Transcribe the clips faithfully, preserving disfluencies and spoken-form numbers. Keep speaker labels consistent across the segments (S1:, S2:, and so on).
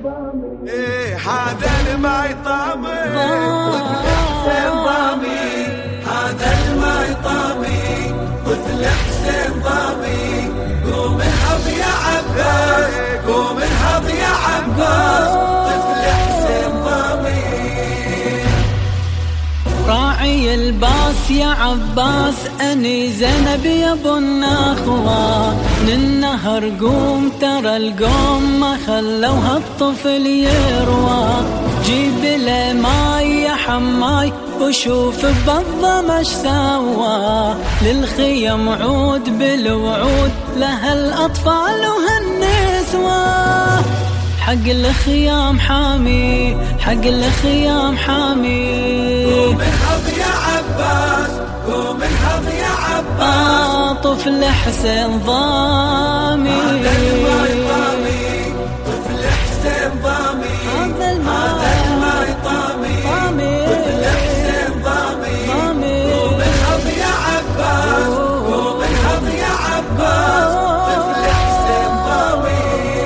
S1: إيه هذا الماي طامي حسين ضامي، هذا الماي طامي طفل حسين ضامي. قوم انهض يا عباس، قوم انهض يا عباس طفل حسين ضامي.
S2: راعي الباس يا عباس أني زينب يا ابو النخوة، للنهر قوم ترى القوم ما خلوها الطفل يروى. جيب له ماي يا حماي وشوف بالضم اش سوى، للخيم عود بالوعود لها الأطفال وهالنسوة. حق الخيام حامي، حق الخيام حامي.
S1: قوم انهض يا عباس، قوم انهض يا عباس
S2: طفل حسين ضامي.
S1: هذا الماي طامي طفل حسين ضامي، هذا الماي طامي طفل حسين ضامي. قوم انهض يا عباس، قوم انهض يا عباس طفل حسين ضامي.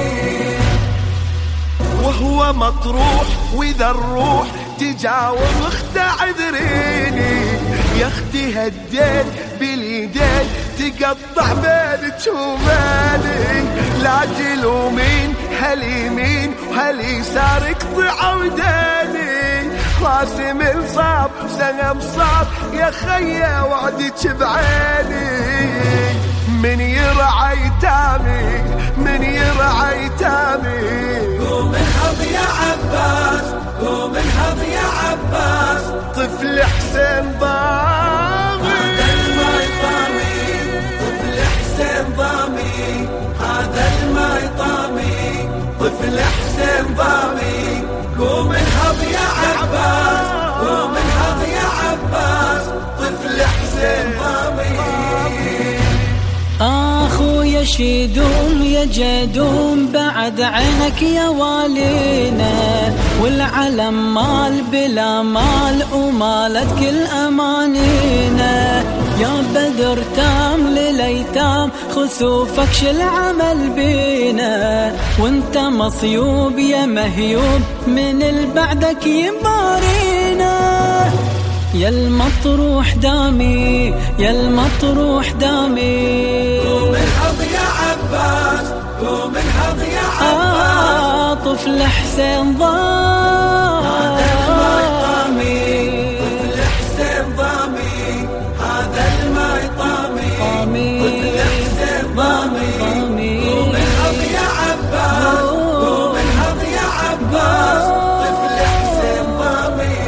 S1: وهو مطروح واذا الروح تجاوب اخت عذريني، يا اختي هالدين باليدين تقطع بينك وبيني. لا تلومين هاليمين وهاليسار اقطعوا ديني، راسي من صاب سنم صاب يا خيا وعدك بعيني. من يرعى يتامي، من يرعى يتامي. قوم انهض يا عباس، قوم انهض يا عباس طفل حسين ضامي. هذا الماي طامي طفل حسين ضامي، هذا الماي طامي طفل حسين ضامي. قوم انهض يا عباس، قوم انهض يا عباس طفل حسين ضامي.
S2: اخويا شيدوم يا جدوم بعد عينك يا والينا، والعلم مال بلا مال ومالت كل امانينا. يا بدر تام لليتام خسوفك شل عمل بينا، وانت مصيوب يا مهيوب من البعدك يبارينا. يا المطروح دامي، يا المطروح دامي.
S1: قوم انهض يا عباس، قوم انهض يا عباس
S2: طفل حسين ضامي.
S1: هذا الماي طامي طفل حسين ضامي، هذا الماي طامي طفل حسين ضامي. قوم انهض يا عباس، قوم انهض يا عباس طفل حسين ضامي.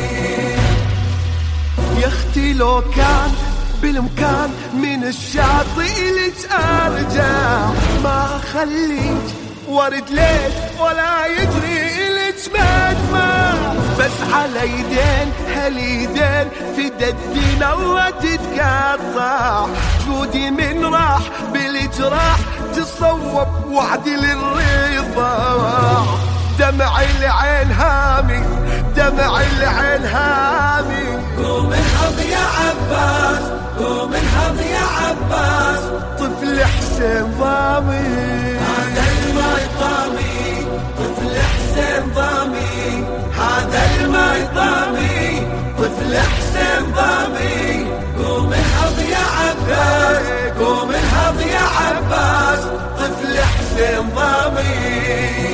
S1: يا اختي لو كان بالامكان من الشاطئ لك ارجع، ما خليك ورد ليك ولا يجري لك مدمع. بس على يدين هاليدين في ددي نوى تتقطع، جودي من راح بالجراح تصوب وعدي للرضا. دمع العين هامي، دمع العين هامي. قوم انهض يا عباس، قوم انهض يا عباس طفل حسين ضامي. هذا الماي طامي طفل حسين ضامي، هذا الماي طامي طفل حسين ضامي. قوم انهض يا عباس، قوم انهض يا عباس طفل حسين ضامي.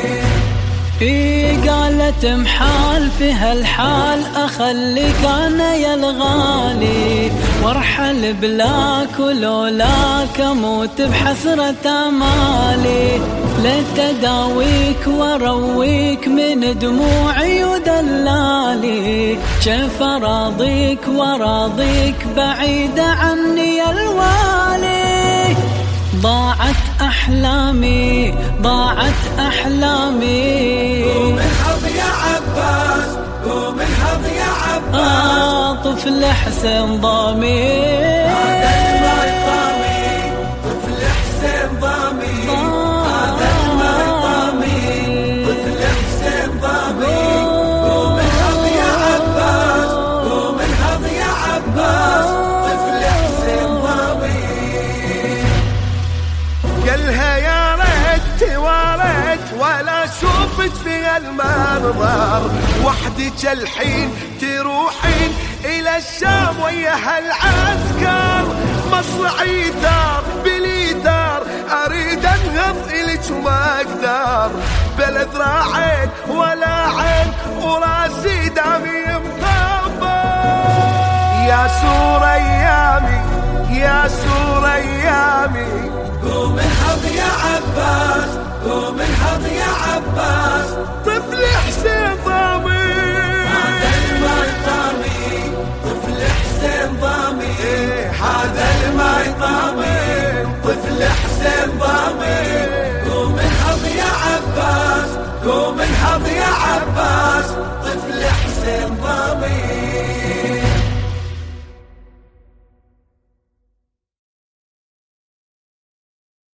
S2: إيه قالت محال في هالحال أخليك أنا يا الغالي، وارحل بلاك ولولاك أموت بحسرة أمالي. لتداويك وارويك من دموعي ودلالي، كيف أراضيك وراضيك بعيدة عني يا الوالي. ضاعت أحلامي، ضاعت أحلامي.
S1: قوم انهض يا عباس، قوم انهض يا عباس
S2: طفل حسين ضامي.
S1: هذا الماي طامي طفل حسين ضامي، هذا الماي طامي طفل حسين ضامي. قوم انهض يا عباس، قوم انهض يا عباس طفل حسين ضامي. قالها يا ريت
S3: تواليت ولا شوفت في المنظر، وحدك الحين تروحين إلى الشام ويا هالعسكر، مصرعي ثار بليثار أريد أنهض إلك وما أقدر، بلا ذراعين ولا عين وراسي دامي مطبر. يا سور أيامي يا سور أيامي،
S1: قوم انهض يا عباس، قوم انهض يا عباس،
S3: طفل حسين ضامي،
S1: هذا الميطامي، طفل حسين ضامي، هذا الميطامي، طفل حسين